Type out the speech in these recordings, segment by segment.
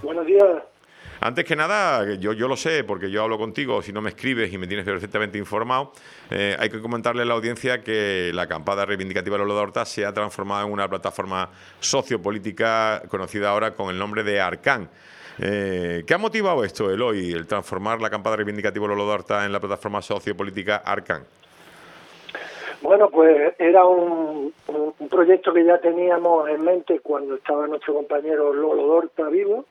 Buenos días. Antes que nada, yo lo sé, porque yo hablo contigo, si no me escribes y me tienes perfectamente informado, hay que comentarle a la audiencia que la acampada reivindicativa de Lola de Horta se ha transformado en una plataforma sociopolítica conocida ahora con el nombre de Arcán. ¿Qué ha motivado esto, Eloy, el transformar la acampada reivindicativa de Lola de Horta en la plataforma sociopolítica Arcán? Bueno, pues era un proyecto que ya teníamos en mente cuando estaba nuestro compañero Lolo Dorta vivo,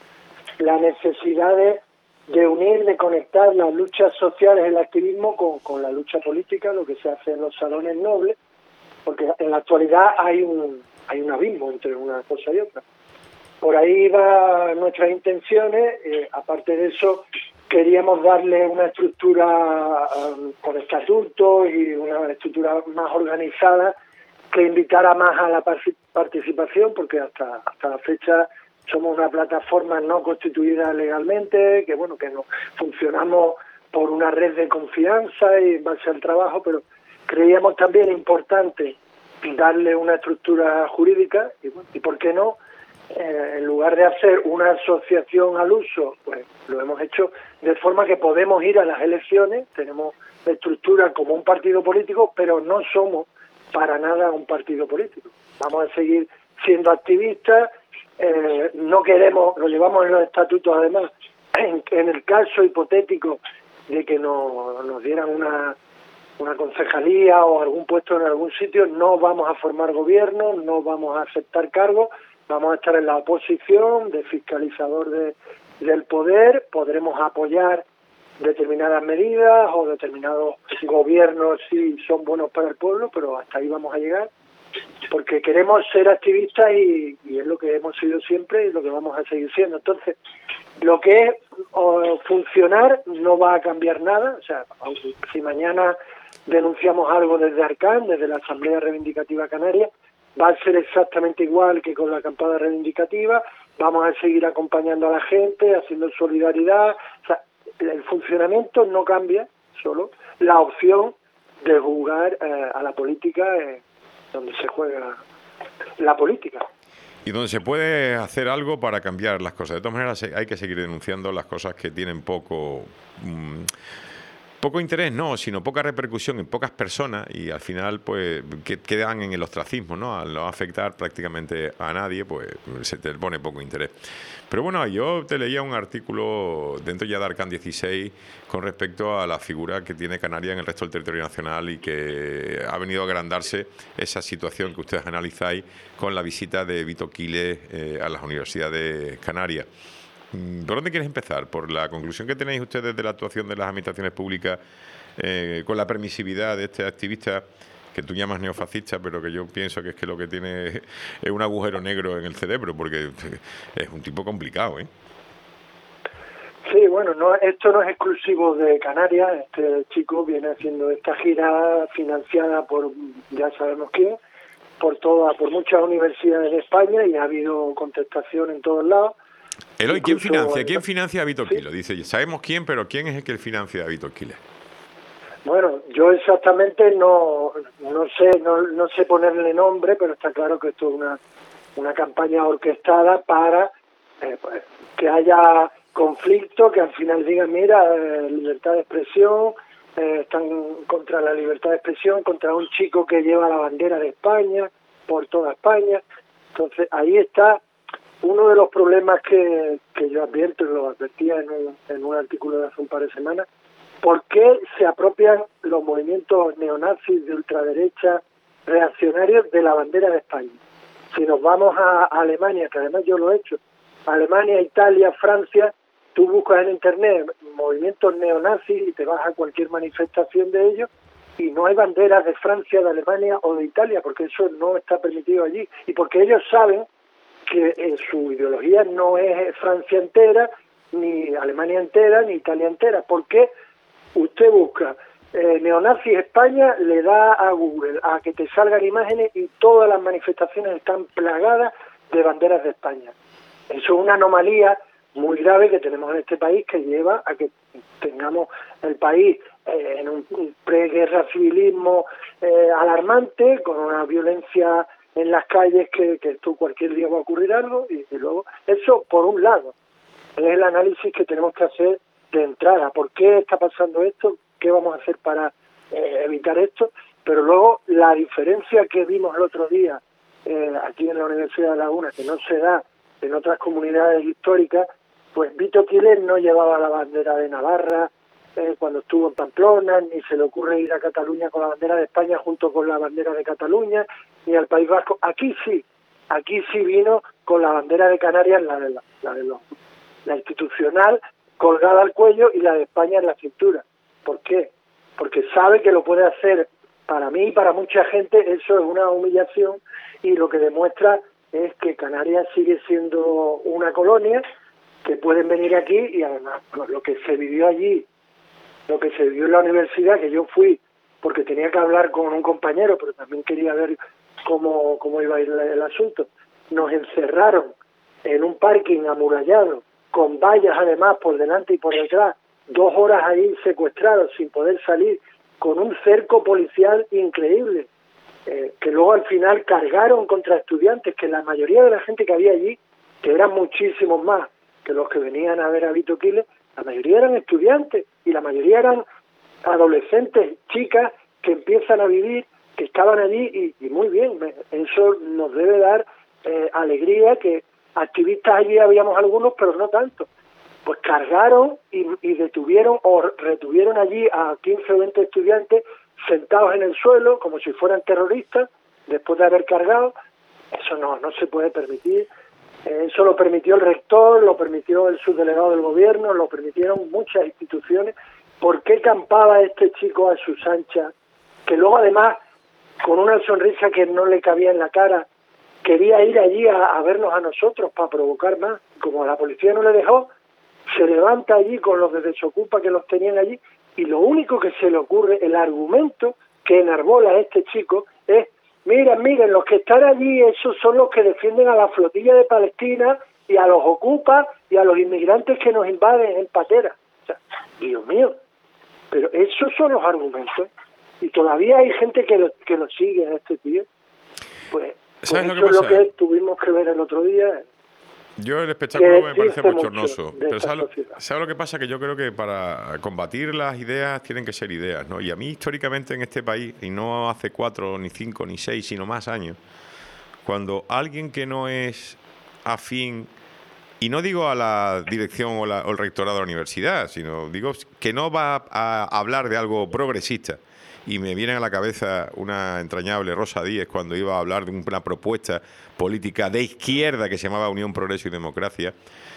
la necesidad de unir, de conectar las luchas sociales, el activismo con la lucha política, lo que se hace en los salones nobles, porque en la actualidad hay un abismo entre una cosa y otra. Por ahí van nuestras intenciones, aparte de eso queríamos darle una estructura con estatutos y una estructura más organizada que invitara más a la participación, porque hasta la fecha somos una plataforma no constituida legalmente, que bueno, que no funcionamos por una red de confianza y en base al trabajo, pero creíamos también importante darle una estructura jurídica y, bueno, y por qué no, en lugar de hacer una asociación al uso, pues lo hemos hecho de forma que podemos ir a las elecciones, tenemos estructura como un partido político, pero no somos para nada un partido político. Vamos a seguir siendo activistas, no queremos, lo llevamos en los estatutos además, en el caso hipotético de que nos dieran una concejalía o algún puesto en algún sitio, no vamos a formar gobierno, no vamos a aceptar cargos, vamos a estar en la oposición, de fiscalizador del poder, podremos apoyar determinadas medidas o determinados gobiernos si son buenos para el pueblo, pero hasta ahí vamos a llegar, porque queremos ser activistas y es lo que hemos sido siempre y lo que vamos a seguir siendo. Entonces, lo que es funcionar no va a cambiar nada, o sea, si mañana denunciamos algo desde Arcán, desde la Asamblea Reivindicativa Canaria, va a ser exactamente igual que con la acampada reivindicativa, vamos a seguir acompañando a la gente, haciendo solidaridad, o sea, el funcionamiento no cambia, solo la opción de jugar a la política donde se juega la política. Y donde se puede hacer algo para cambiar las cosas. De todas maneras, hay que seguir denunciando las cosas que tienen poco interés, no, sino poca repercusión en pocas personas y al final pues que quedan en el ostracismo, ¿no? Al no afectar prácticamente a nadie, pues se te pone poco interés. Pero bueno, yo te leía un artículo dentro ya de Arcán 16 con respecto a la figura que tiene Canarias en el resto del territorio nacional y que ha venido a agrandarse esa situación que ustedes analizáis con la visita de Vito Quiles a las universidades canarias. ¿Por dónde quieres empezar? ¿Por la conclusión que tenéis ustedes de la actuación de las administraciones públicas con la permisividad de este activista que tú llamas neofascista, pero que yo pienso que es que lo que tiene es un agujero negro en el cerebro, porque es un tipo complicado, ¿eh? Sí, bueno, esto no es exclusivo de Canarias, este chico viene haciendo esta gira financiada por, ya sabemos quién, por muchas universidades de España y ha habido contestación en todos lados. Eloy, ¿quién financia a Vito Quiles? Dice, sabemos quién, pero ¿quién es el que financia a Vito Quiles? Bueno, yo exactamente no sé ponerle nombre, pero está claro que esto es una campaña orquestada para pues, que haya conflicto, que al final digan, mira, libertad de expresión, están contra la libertad de expresión, contra un chico que lleva la bandera de España, por toda España. Entonces, ahí está uno de los problemas que yo advierto, y lo advertía en un artículo de hace un par de semanas. ¿Por qué se apropian los movimientos neonazis de ultraderecha reaccionarios de la bandera de España? Si nos vamos a Alemania, que además yo lo he hecho, Alemania, Italia, Francia, tú buscas en internet movimientos neonazis y te vas a cualquier manifestación de ellos y no hay banderas de Francia, de Alemania o de Italia, porque eso no está permitido allí. Y porque ellos saben que su ideología no es Francia entera, ni Alemania entera, ni Italia entera. ¿Por qué? Usted busca neonazis España, le da a Google a que te salgan imágenes y todas las manifestaciones están plagadas de banderas de España. Eso es una anomalía muy grave que tenemos en este país, que lleva a que tengamos el país en un preguerra civilismo alarmante, con una violencia en las calles que esto cualquier día va a ocurrir algo, y luego eso por un lado. es el análisis que tenemos que hacer de entrada. ¿Por qué está pasando esto? ¿Qué vamos a hacer para evitar esto? Pero luego la diferencia que vimos el otro día aquí en la Universidad de Laguna, que no se da en otras comunidades históricas, pues Vito Quiles no llevaba la bandera de Navarra cuando estuvo en Pamplona, ni se le ocurre ir a Cataluña con la bandera de España junto con la bandera de Cataluña, ni al País Vasco. Aquí sí vino con la bandera de Canarias, la institucional, colgada al cuello, y la de España en la cintura. ¿Por qué? Porque sabe que lo puede hacer. Para mí y para mucha gente eso es una humillación, y lo que demuestra es que Canarias sigue siendo una colonia, que pueden venir aquí, y además lo que se vivió allí, lo que se vivió en la universidad, que yo fui porque tenía que hablar con un compañero, pero también quería ver cómo iba a ir el asunto. Nos encerraron en un parking amurallado, con vallas además por delante y por detrás, 2 horas ahí secuestrados sin poder salir, con un cerco policial increíble, que luego al final cargaron contra estudiantes, que la mayoría de la gente que había allí, que eran muchísimos más que los que venían a ver a Vito Quiles, la mayoría eran estudiantes, y la mayoría eran adolescentes, chicas que empiezan a vivir, que estaban allí, y muy bien, eso nos debe dar alegría, que activistas allí habíamos algunos, pero no tanto. Pues cargaron y detuvieron o retuvieron allí a 15 o 20 estudiantes sentados en el suelo como si fueran terroristas después de haber cargado. Eso no se puede permitir. Eso lo permitió el rector, lo permitió el subdelegado del gobierno, lo permitieron muchas instituciones. ¿Por qué campaba este chico a sus anchas, que luego además, con una sonrisa que no le cabía en la cara, quería ir allí a vernos a nosotros para provocar más? Como la policía no le dejó, se levanta allí con los de Desocupa que los tenían allí, y lo único que se le ocurre, el argumento que enarbola a este chico es: miren, los que están allí, esos son los que defienden a la flotilla de Palestina y a los ocupas y a los inmigrantes que nos invaden en pateras. O sea, Dios mío, pero esos son los argumentos, y todavía hay gente que lo sigue a este tío. Pues eso es lo que tuvimos que ver el otro día. Yo el espectáculo me parece bochornoso, pero ¿sabes lo que pasa? Que yo creo que para combatir las ideas tienen que ser ideas, ¿no? Y a mí históricamente en este país, y no hace 4, ni 5, ni 6, sino más años, cuando alguien que no es afín, y no digo a la dirección o el rectorado de la universidad, sino digo que no va a hablar de algo progresista, y me viene a la cabeza una entrañable Rosa Díez cuando iba a hablar de una propuesta política de izquierda que se llamaba Unión, Progreso y Democracia.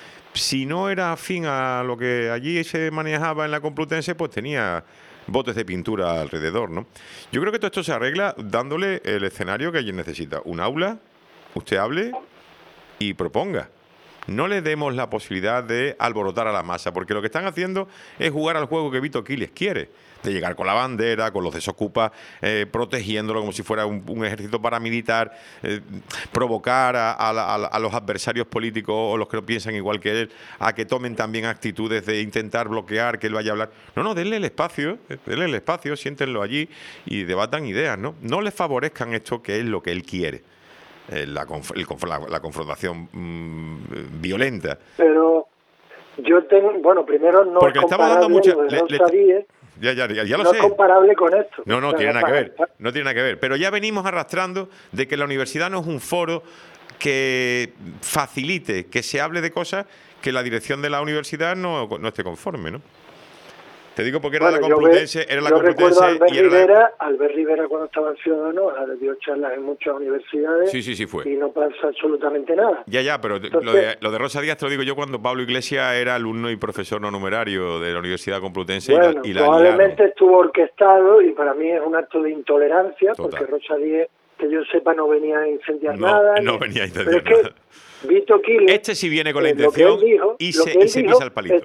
Si no era afín a lo que allí se manejaba en la Complutense, pues tenía botes de pintura alrededor, ¿no? Yo creo que todo esto se arregla dándole el escenario que alguien necesita. Un aula, usted hable y proponga. No le demos la posibilidad de alborotar a la masa, porque lo que están haciendo es jugar al juego que Vito Quiles quiere, de llegar con la bandera, con los desocupas, protegiéndolo como si fuera un ejército paramilitar, provocar a los adversarios políticos o los que no piensan igual que él, a que tomen también actitudes de intentar bloquear, que él vaya a hablar. No, denle el espacio, siéntenlo allí y debatan ideas, ¿no? No les favorezcan esto, que es lo que él quiere. La confrontación violenta. Pero yo tengo, primero no porque es comparable lo de Rosa Díez, ya lo no sé. es comparable con esto. No tiene nada que ver. No tiene nada que ver. Pero ya venimos arrastrando de que la universidad no es un foro que facilite que se hable de cosas que la dirección de la universidad no esté conforme, ¿no? Te digo porque era la Complutense, recuerdo a Albert Rivera cuando estaba en Ciudadanos, dio charlas en muchas universidades. Sí, fue. Y no pasa absolutamente nada. Ya, pero entonces, lo de Rosa Díaz te lo digo yo cuando Pablo Iglesias era alumno y profesor no numerario de la Universidad Complutense. Bueno, y probablemente estuvo orquestado, y para mí es un acto de intolerancia. Total. Porque Rosa Díaz, que yo sepa, no venía a incendiar nada. No venía a incendiar nada. Pero es que Vito Quiles, este sí viene con la intención y se pisa el palito.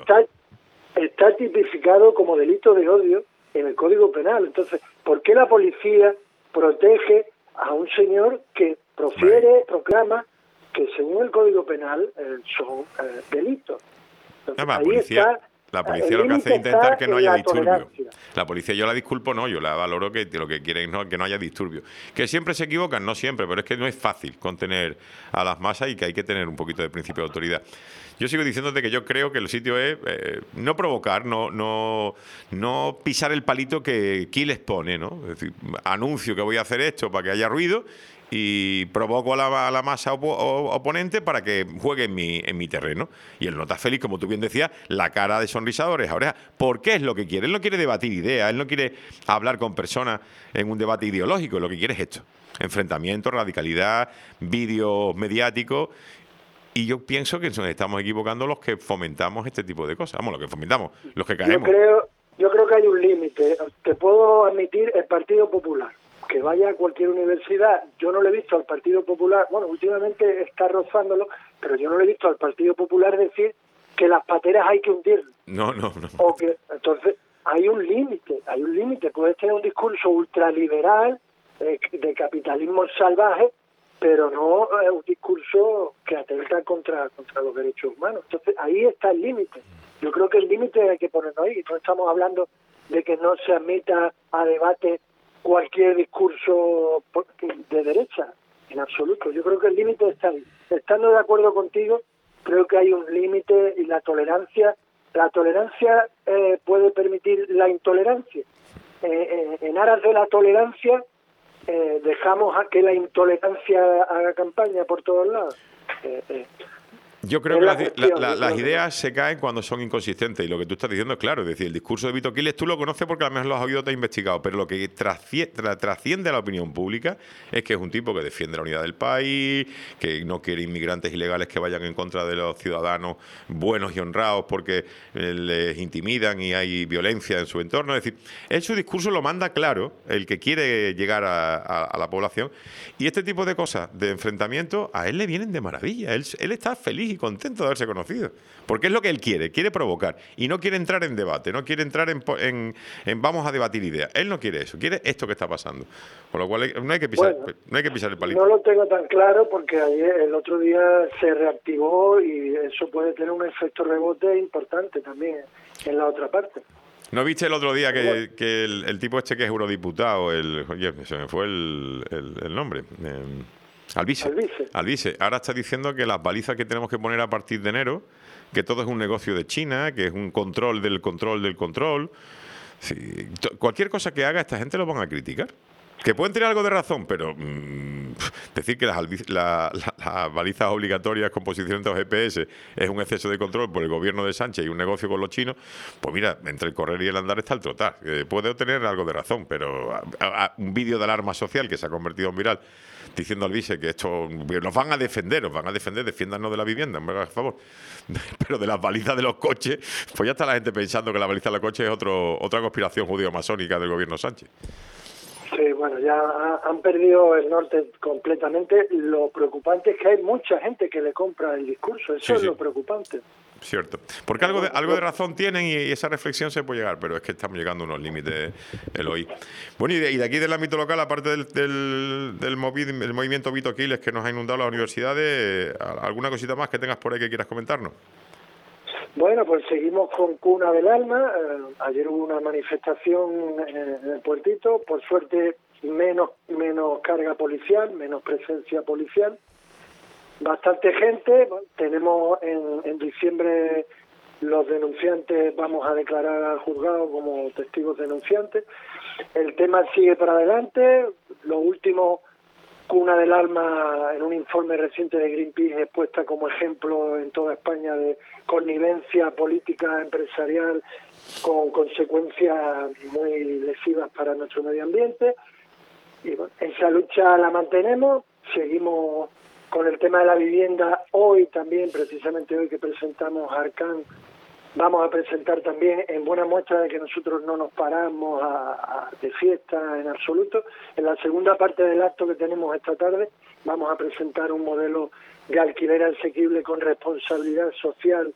Está tipificado como delito de odio en el Código Penal. Entonces, ¿por qué la policía protege a un señor que proclama que según el Código Penal son delitos? Entonces, La policía El lo que hace límite es intentar está que no en haya la disturbio. tolerancia. La policía yo la disculpo, no, yo la valoro, que lo que quieren es que no haya disturbio. Que siempre se equivocan, no siempre, pero es que no es fácil contener a las masas y que hay que tener un poquito de principio de autoridad. Yo sigo diciéndote que yo creo que el sitio es no provocar, no pisar el palito que Quiles pone, ¿no? Es decir, anuncio que voy a hacer esto para que haya ruido y provoco a la masa oponente para que juegue en mi terreno. Y él no está feliz, como tú bien decías, la cara de sonrisadores. Ahora, ¿por qué es lo que quiere? Él no quiere debatir ideas, él no quiere hablar con personas en un debate ideológico, lo que quiere es esto: enfrentamiento, radicalidad, vídeos mediáticos. Y yo pienso que nos estamos equivocando los que fomentamos este tipo de cosas. Vamos, los que fomentamos, los que caemos. Yo creo que hay un límite. Te puedo admitir el Partido Popular. Que vaya a cualquier universidad, yo no le he visto al Partido Popular, bueno, últimamente está rozándolo, pero yo no le he visto al Partido Popular decir que las pateras hay que hundirlas. No. Entonces, hay un límite. Puedes tener un discurso ultraliberal de capitalismo salvaje, pero no un discurso que atenta contra los derechos humanos. Entonces, ahí está el límite. Yo creo que el límite hay que ponerlo ahí. No estamos hablando de que no se admita a debate cualquier discurso de derecha, en absoluto. Yo creo que el límite está ahí. Estando de acuerdo contigo, creo que hay un límite y la tolerancia puede permitir la intolerancia. En aras de la tolerancia, dejamos a que la intolerancia haga campaña por todos lados. Yo creo que las ideas se caen cuando son inconsistentes, y lo que tú estás diciendo es claro. Es decir, el discurso de Vito Quiles tú lo conoces porque a lo mejor lo has oído, te has investigado, pero lo que trasciende a la opinión pública es que es un tipo que defiende la unidad del país, que no quiere inmigrantes ilegales que vayan en contra de los ciudadanos buenos y honrados porque les intimidan y hay violencia en su entorno. Es decir, él su discurso lo manda claro, el que quiere llegar a la población, y este tipo de cosas, de enfrentamiento, a él le vienen de maravilla. Él está feliz y contento de haberse conocido, porque es lo que él quiere provocar, y no quiere entrar en debate, no quiere entrar en vamos a debatir ideas. Él no quiere eso, quiere esto que está pasando, con lo cual no hay que pisar el palito. No lo tengo tan claro porque el otro día se reactivó y eso puede tener un efecto rebote importante también en la otra parte. ¿No viste el otro día que el tipo este que es eurodiputado, se me fue el nombre, Alvise, ahora está diciendo que las balizas que tenemos que poner a partir de enero, que todo es un negocio de China, que es un control del control del control? Sí, cualquier cosa que haga, esta gente lo van a criticar. Que pueden tener algo de razón, pero decir que las balizas obligatorias con posicionamiento de GPS es un exceso de control por el gobierno de Sánchez y un negocio con los chinos, pues mira, entre el correr y el andar está el trotar. Puede tener algo de razón, pero un vídeo de alarma social que se ha convertido en viral diciendo al vice que esto nos van a defender, defiéndanos de la vivienda, por favor. Pero de las balizas de los coches, pues ya está la gente pensando que la baliza de los coches es otra conspiración judío-masónica del gobierno Sánchez. Sí, bueno, ya han perdido el norte completamente. Lo preocupante es que hay mucha gente que le compra el discurso. Eso es lo preocupante. Cierto. Porque algo de razón tienen, y esa reflexión se puede llegar, pero es que estamos llegando a unos límites, Eloy. Bueno, y de aquí del ámbito local, aparte del movimiento Vito Quiles que nos ha inundado las universidades, ¿alguna cosita más que tengas por ahí que quieras comentarnos? Bueno, pues seguimos con Cuna del Alma. Ayer hubo una manifestación en el puertito. Por suerte, menos carga policial, menos presencia policial. Bastante gente. Bueno, tenemos en diciembre los denunciantes, vamos a declarar al juzgado como testigos denunciantes. El tema sigue para adelante. Lo último, Cuna del Alma, en un informe reciente de Greenpeace, es puesta como ejemplo en toda España de connivencia política empresarial con consecuencias muy lesivas para nuestro medio ambiente. Y bueno, esa lucha la mantenemos, seguimos con el tema de la vivienda. Hoy también, precisamente hoy que presentamos Arcán, vamos a presentar también, en buena muestra de que nosotros no nos paramos de fiesta en absoluto. En la segunda parte del acto que tenemos esta tarde vamos a presentar un modelo de alquiler asequible con responsabilidad social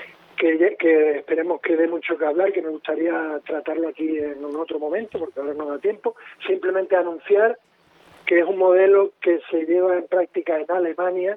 que esperemos que dé mucho que hablar, que me gustaría tratarlo aquí en un otro momento porque ahora no da tiempo. Simplemente anunciar que es un modelo que se lleva en práctica en Alemania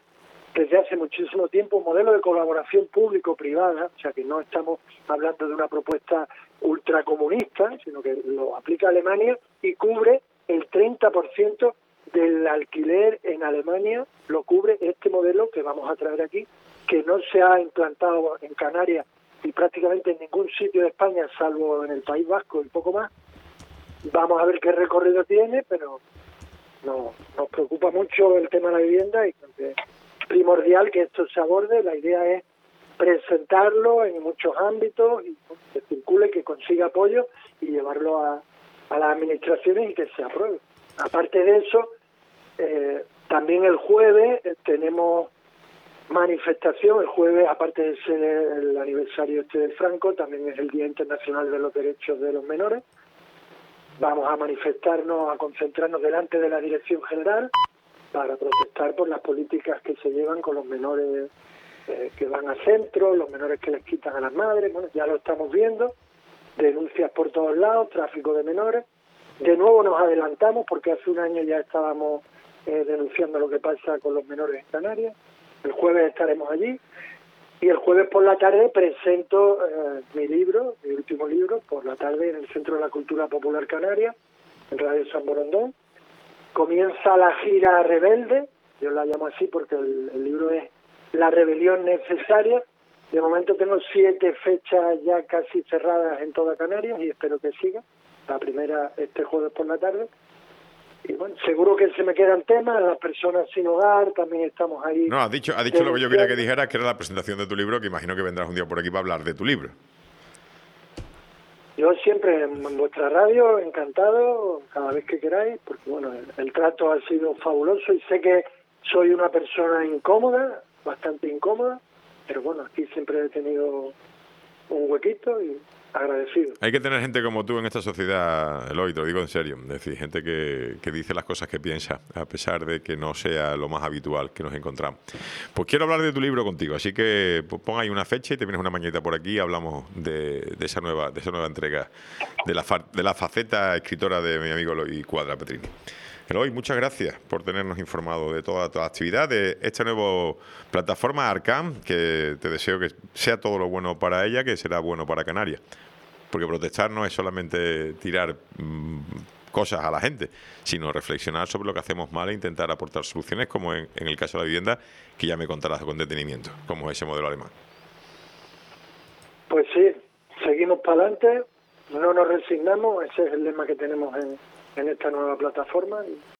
desde hace muchísimo tiempo un modelo de colaboración público-privada, o sea que no estamos hablando de una propuesta ultracomunista, sino que lo aplica Alemania y cubre el 30% del alquiler en Alemania, lo cubre este modelo que vamos a traer aquí, que no se ha implantado en Canarias y prácticamente en ningún sitio de España, salvo en el País Vasco y poco más. Vamos a ver qué recorrido tiene, pero no, nos preocupa mucho el tema de la vivienda y creo que es primordial que esto se aborde. La idea es presentarlo en muchos ámbitos y que circule, que consiga apoyo y llevarlo a las administraciones y que se apruebe. Aparte de eso, también el jueves tenemos manifestación. El jueves, aparte de ser el aniversario de Franco, también es el Día Internacional de los Derechos de los Menores. Vamos a manifestarnos, a concentrarnos delante de la Dirección General para protestar por las políticas que se llevan con los menores que van a centros, los menores que les quitan a las madres. Bueno, ya lo estamos viendo, denuncias por todos lados, tráfico de menores. De nuevo nos adelantamos porque hace un año ya estábamos denunciando lo que pasa con los menores en Canarias. El jueves estaremos allí. Y el jueves por la tarde presento mi libro, mi último libro, por la tarde en el Centro de la Cultura Popular Canaria, en Radio San Borondón. Comienza la gira Rebelde, yo la llamo así porque el libro es La Rebelión Necesaria. De momento tengo 7 fechas ya casi cerradas en toda Canarias y espero que siga. La primera este jueves por la tarde. Y bueno, seguro que se me quedan temas, las personas sin hogar, también estamos ahí. No, has dicho lo que yo quería que dijeras, que era la presentación de tu libro, que imagino que vendrás un día por aquí para hablar de tu libro. Yo siempre en vuestra radio, encantado, cada vez que queráis, porque bueno, el trato ha sido fabuloso y sé que soy una persona incómoda, bastante incómoda, pero bueno, aquí siempre he tenido un huequito y agradecido. Hay que tener gente como tú en esta sociedad, Eloy, te lo digo en serio. Es decir, gente que dice las cosas que piensa, a pesar de que no sea lo más habitual que nos encontramos. Pues quiero hablar de tu libro contigo, así que pon ahí una fecha y te vienes una mañanita por aquí y hablamos de esa nueva entrega, de la faceta escritora de mi amigo Eloy Cuadra Petrini. Eloy, muchas gracias por tenernos informado de toda la actividad de esta nueva plataforma Arcam, que te deseo que sea todo lo bueno para ella, que será bueno para Canarias. Porque protestar no es solamente tirar cosas a la gente, sino reflexionar sobre lo que hacemos mal e intentar aportar soluciones, como en el caso de la vivienda, que ya me contarás con detenimiento, como es ese modelo alemán. Pues sí, seguimos para adelante, no nos resignamos, ese es el lema que tenemos en esta nueva plataforma.